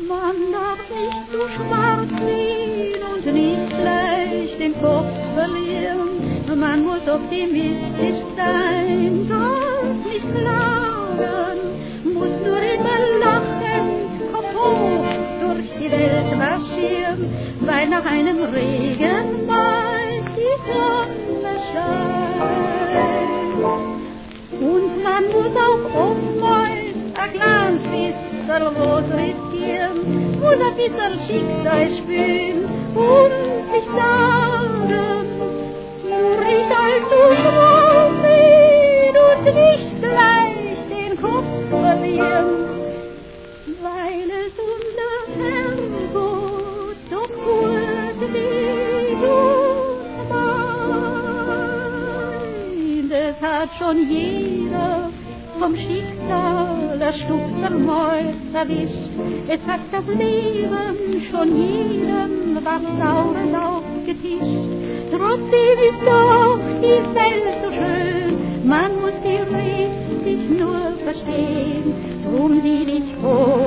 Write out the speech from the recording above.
Man darf nicht zu schwarz sehen und nicht gleich den Kopf verlieren. Man muss optimistisch sein, darf nicht klagen, muss nur immer lachen, Kopf hoch durch die Welt marschieren, weil nach einem Regen bald die Sonne scheint. Und man muss auch oftmals ein kleines bisschen was riskieren, muss ein bisschen Schicksal spüren und sich sagen, nur nicht allzu groß sehen und nicht gleich den Kopf verlieren, weil es unser Herrgott so kurz mit uns meint. Es hat schon jeder vom Schicksal der Stupsermäus erwischt. Es hat das Leben schon jedem was Saures aufgetischt. Trotzdem ist doch die Welt so schön, man muss sie richtig nur verstehen, drum sie nicht vor.